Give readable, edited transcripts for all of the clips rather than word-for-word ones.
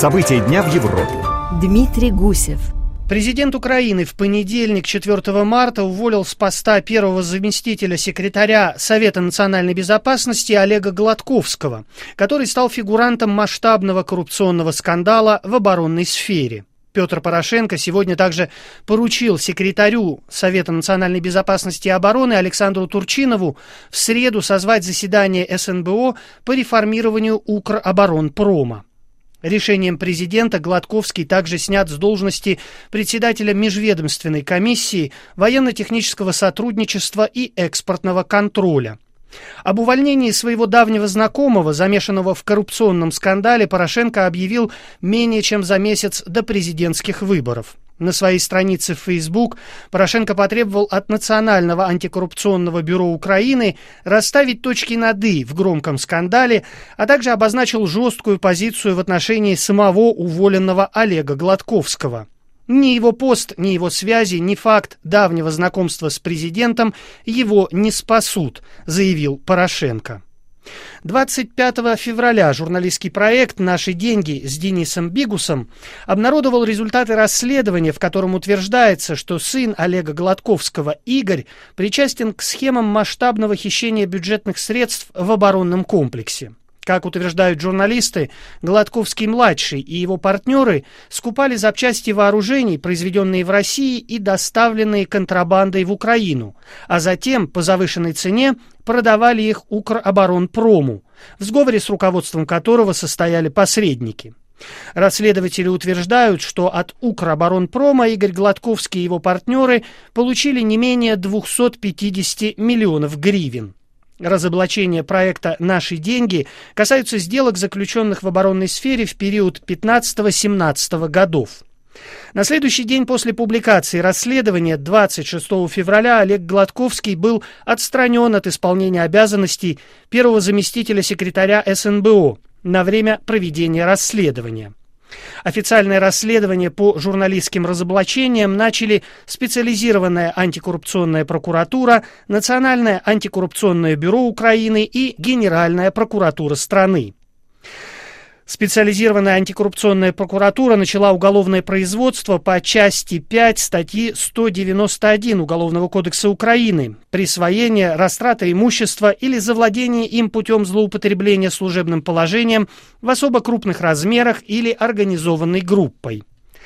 События дня в Европе. Дмитрий Гусев. Президент Украины в понедельник, 4 марта, уволил с поста первого заместителя секретаря Совета национальной безопасности Олега Гладковского, который стал фигурантом масштабного коррупционного скандала в оборонной сфере. Петр Порошенко сегодня также поручил секретарю Совета национальной безопасности и обороны Александру Турчинову в среду созвать заседание СНБО по реформированию Укроборонпрома. Решением президента Гладковский также снят с должности председателя Межведомственной комиссии военно-технического сотрудничества и экспортного контроля. Об увольнении своего давнего знакомого, замешанного в коррупционном скандале, Порошенко объявил менее чем за месяц до президентских выборов. На своей странице в Facebook Порошенко потребовал от Национального антикоррупционного бюро Украины расставить точки над «и» в громком скандале, а также обозначил жесткую позицию в отношении самого уволенного Олега Гладковского. Ни его пост, ни его связи, ни факт давнего знакомства с президентом его не спасут, заявил Порошенко. 25 февраля журналистский проект «Наши деньги» с Денисом Бигусом обнародовал результаты расследования, в котором утверждается, что сын Олега Гладковского Игорь причастен к схемам масштабного хищения бюджетных средств в оборонном комплексе. Как утверждают журналисты, Гладковский-младший и его партнеры скупали запчасти вооружений, произведенные в России и доставленные контрабандой в Украину, а затем по завышенной цене продавали их Укроборонпрому, в сговоре с руководством которого состояли посредники. Расследователи утверждают, что от Укроборонпрома Игорь Гладковский и его партнеры получили не менее 250 миллионов гривен. Разоблачение проекта «Наши деньги» касаются сделок, заключенных в оборонной сфере в период 15-17 годов. На следующий день после публикации расследования, 26 февраля, Олег Гладковский был отстранен от исполнения обязанностей первого заместителя секретаря СНБО на время проведения расследования. Официальное расследование по журналистским разоблачениям начали специализированная антикоррупционная прокуратура, Национальное антикоррупционное бюро Украины и Генеральная прокуратура страны. Специализированная антикоррупционная прокуратура начала уголовное производство по части 5 статьи 191 Уголовного кодекса Украины «Присвоение, растрата имущества или завладение им путем злоупотребления служебным положением в особо крупных размерах или организованной группой».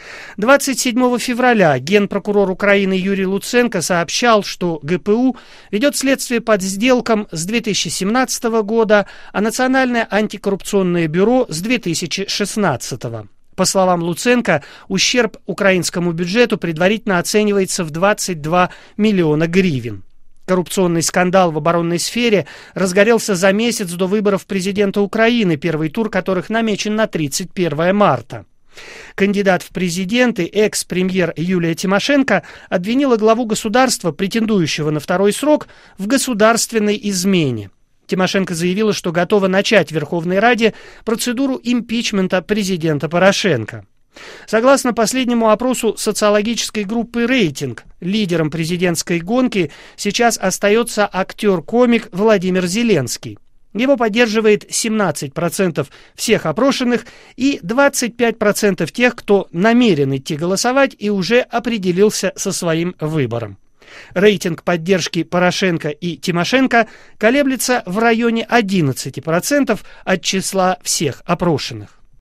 27 февраля генпрокурор Украины Юрий Луценко сообщал, что ГПУ ведет следствие по сделкам с 2017 года, а Национальное антикоррупционное бюро с 2016. По словам Луценко, ущерб украинскому бюджету предварительно оценивается в 22 миллиона гривен. Коррупционный скандал в оборонной сфере разгорелся за месяц до выборов президента Украины, первый тур которых намечен на 31 марта. Кандидат в президенты, экс-премьер Юлия Тимошенко, обвинила главу государства, претендующего на второй срок, в государственной измене. Тимошенко заявила, что готова начать в Верховной Раде процедуру импичмента президента Порошенко. Согласно последнему опросу социологической группы «Рейтинг», лидером президентской гонки сейчас остается актер-комик Владимир Зеленский. Его поддерживает 17% всех опрошенных и 25% тех, кто намерен идти голосовать и уже определился со своим выбором. Рейтинг поддержки Порошенко и Тимошенко колеблется в районе 11% от числа всех опрошенных.